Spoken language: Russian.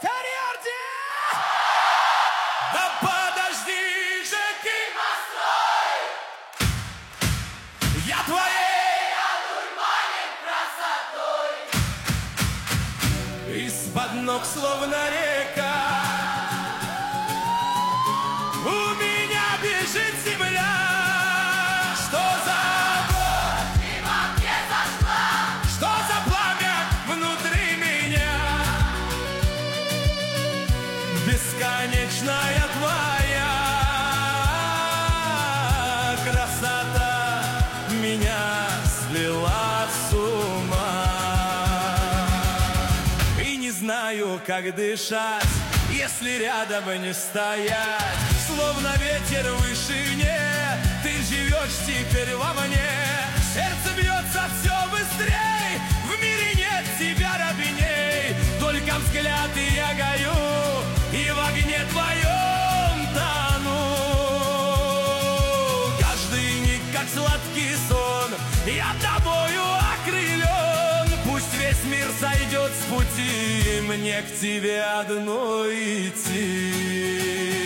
Тариарди! Да подожди же ты, настрой! Я твоей одурманен красотой. Из-под ног словно река у меня бежит земля. Что за боль и во мне зашла? Что за пламя внутри меня? Бесконечная твоя красота меня свела с ума. И не знаю, как дышать, если рядом не стоять. Словно ветер в вышине, ты живешь теперь во мне. Сердце бьется все быстрей, в мире нет тебя ровней. Только взгляд и я горю, и в огне твоем тону. Каждый миг, как сладкий сон, я тобою окрылен. Пусть весь мир сойдет с пути, мне к тебе одной идти.